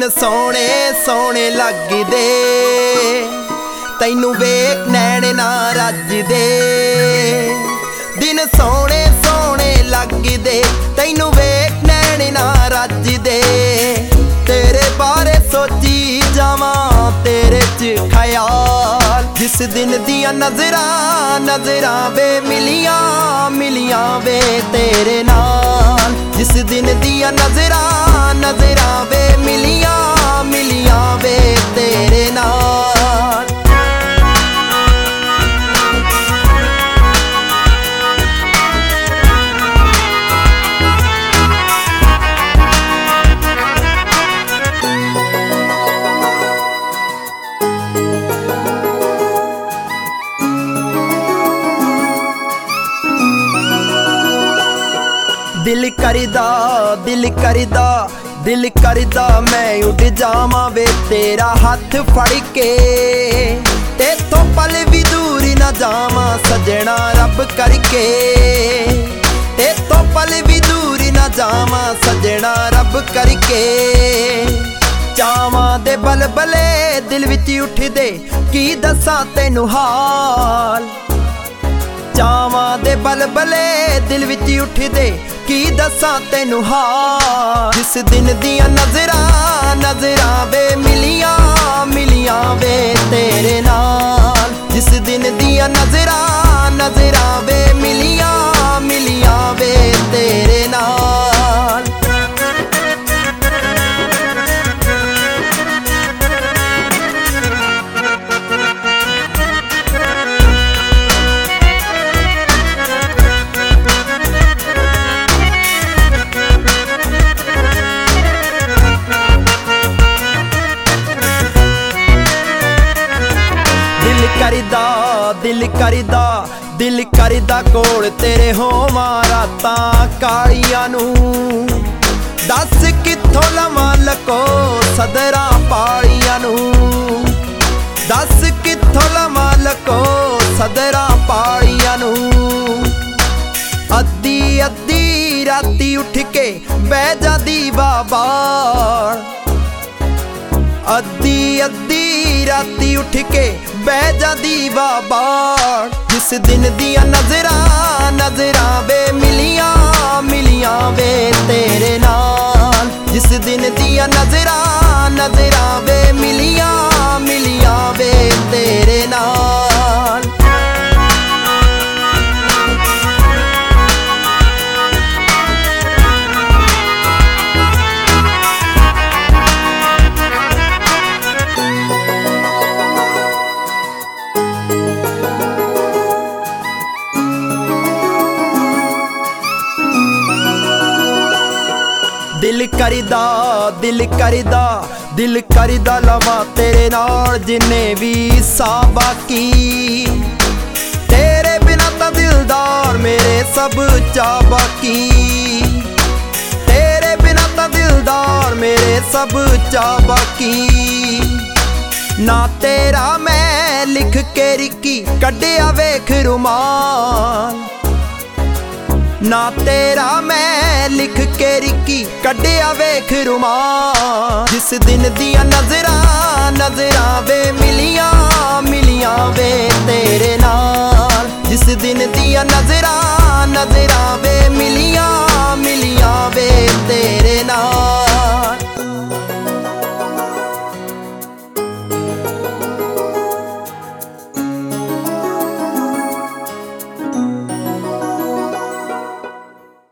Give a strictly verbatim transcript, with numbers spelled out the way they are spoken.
दिन सोने सोने लगदे तैनू वेख नैण ना रजदे। दिन सोने सोने लगदे तैनू वेख नैण ना रजदे। तेरे बारे सोची जावां तेरे च ख्याल, जिस दिन दियां नजरां नजरां वे मिलियां मिलियां वे तेरे नाल। जिस दिन दियां नजरां नजरां वे मिलियां मिलियां वे तेरे नाल। दिल करदा दिल करदा दिल करदा मैं उड़ जावां वे तेरा हथ फड़ के। तेथों पल भी दूर ना जावां सजना रब करके। तेथों पल भी दूर ना जावां सजना रब करके। चावां दे बलबले दिल विच उठदे की दसां तैनू हाल। चावां दे बलबले दिल विच उठदे की दसां तैनू हाल। जिस दिन दियां नजरां नजरां वे मिलियां मिलियां वे तेरे नाल। जिस दिन दियां नजरां नजरां वे मिलियां मिलियां वे तेरे नाल। करदा दिल करदा दिल करदा कोल तेरे होवां रातां कालियां नू। दस कित्थों लवां लको सदरां पालियां नू। दस कित्थों लवां लको सदरां पालियां नू। अद्धी अद्धी राती उठ के बह जांदी बाबार। अद्धी अद्धी राती उठ के बह जांदी बाबार। जिस दिन दियां नजरां नजरां वे मिलियां मिलियां वे तेरे नाल। जिस दिन दियां नजरां नजरां वे मिलियां मिलियां वे तेरे नाल। दिल करदा दिल करदा दिल करदा लवां तेरे नाल जिन्ने भी सा बाकी। तेरे बिना तां दिलदार मेरे सब चा बाकी। तेरे बिना तां दिलदार मेरे सब चा बाकी। ना तेरा मैं लिख के रिकी कड्डिया वेख रुमाल। ना तेरा मैं लिख के रिकी कड्डिया वेख रुमाल। जिस दिन दियां नजरां नजरां वे मिलियां मिलियां वे तेरे नाल। जिस दिन दियां नजरां नजरां वे मिलियां